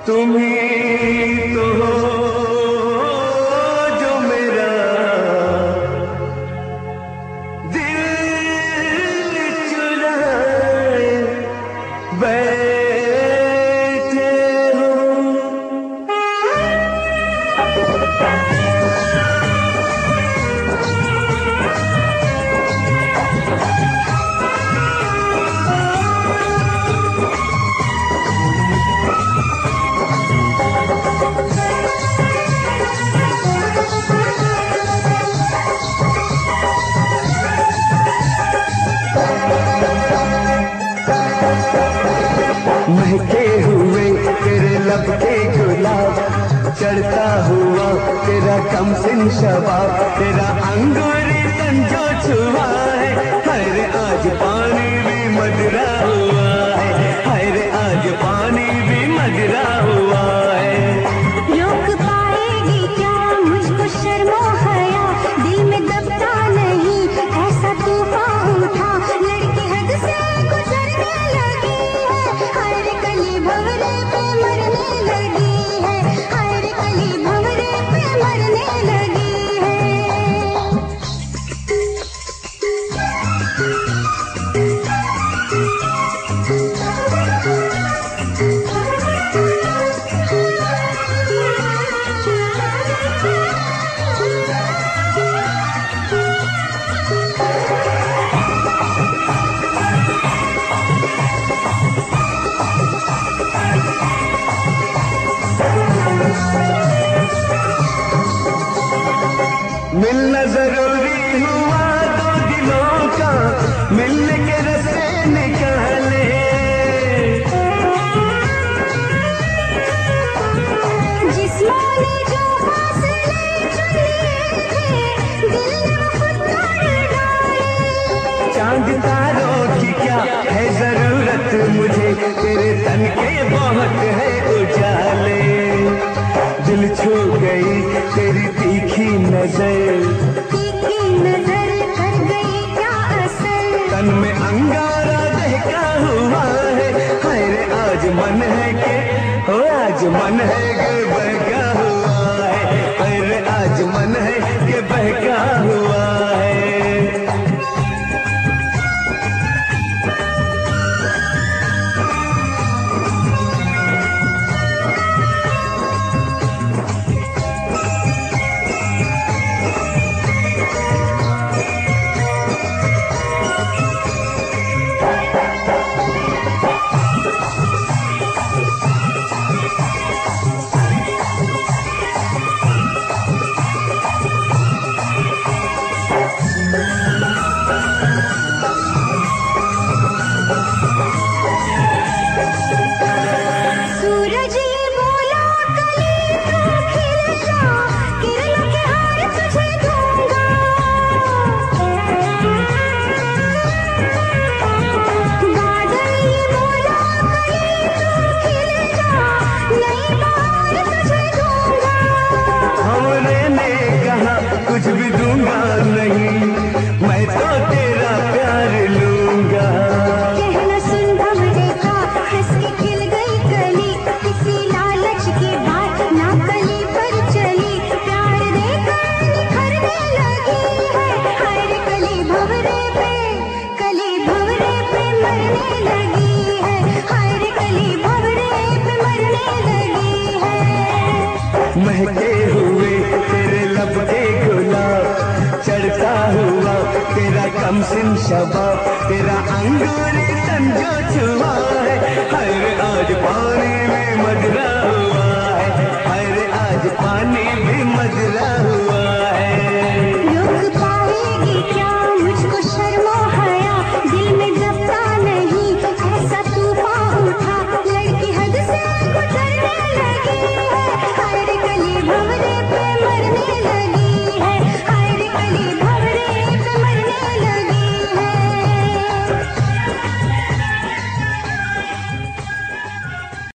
तुम ही तो हो जो मेरा दिल चुराए बैठे हो। महके हुए तेरे लब के गुलाब, चढ़ता हुआ तेरा कमसिन शबाब, तेरा अंगूरी संजो छुआ है, हरे आज पानी भी मदरा हुआ है, हरे आज पानी भी मदरा हुआ है। रोक पाएगी क्या मुझको शर्मो हया, दिल में दबता नहीं ऐसा तूफान उठा, लड़की हद से गुजरने लगी है, हर कली भंवरे पे मरने लगी है, हर कली भंवरे पे मरने लगी है। मिलना जरूरी हुआ दो दिलों का, मिलने के रस्ते निकाले, जिस्मानी जो फासले चुन लिए थे, दिल ने वो खुद तोड़ डाले। चांद तारों की क्या है जरूरत मुझे, तेरे तन के बहुत है उजाले, दिल छू गई तेरी तीखी नजर, तीखी नजर कर गई क्या असर, तन में अंगारा दहका हुआ है, हाय आज मन है के हो आज मन है के बहका हुआ है, हाय आज मन है के बहका हुआ है। सूरज ये बोला कली तू खिलेगा, किरणों के हार तुझे दूंगा, बादल ये बोला कली तू खिलेगा, नई बहार तुझे दूंगा। हमने ने कहा कुछ भी दूंगा नहीं, मैं तो तेरा प्यार लूंगा। कहना सुन भंवरे का हंस के खिल गई कली, किसी लालच की बात ना कली पर चली, प्यार देकर निखरने लगी है, हर कली भंवरे पे मरने लगी है, हर कली भंवरे पे मरने लगी है। महके हुए तेरे लब के गुलाब, चढ़ता हुआ तेरा कमसिन शबाब, तेरा अंगूरी संजो छुआ है, हर आज पानी में मदरा हुआ है, हर आज पानी